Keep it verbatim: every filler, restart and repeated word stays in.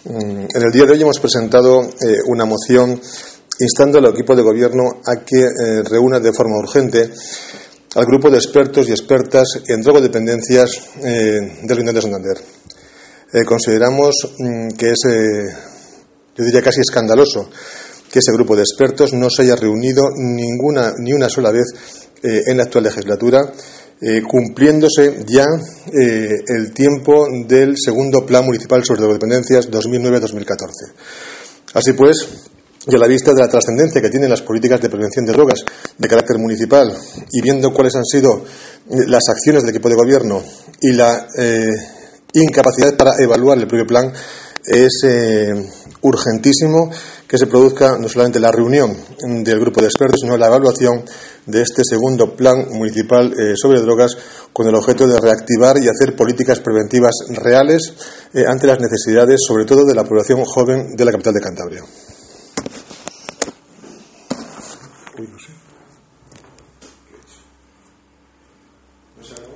En el día de hoy hemos presentado eh, una moción instando al equipo de gobierno a que eh, reúna de forma urgente al grupo de expertos y expertas en drogodependencias eh, del Ayuntamiento de Santander. Eh, consideramos mm, que es, eh, yo diría casi escandaloso, que ese grupo de expertos no se haya reunido ninguna ni una sola vez eh, en la actual legislatura, eh, cumpliéndose ya eh, el tiempo del segundo Plan Municipal sobre Drogodependencias dos mil nueve a dos mil catorce. Así pues, y a la vista de la trascendencia que tienen las políticas de prevención de drogas de carácter municipal y viendo cuáles han sido las acciones del equipo de gobierno y la eh, incapacidad para evaluar el propio plan, es eh, urgentísimo que se produzca no solamente la reunión del grupo de expertos, sino la evaluación de este segundo plan municipal eh, sobre drogas, con el objeto de reactivar y hacer políticas preventivas reales eh, ante las necesidades, sobre todo de la población joven de la capital de Cantabria. Uy, no sé.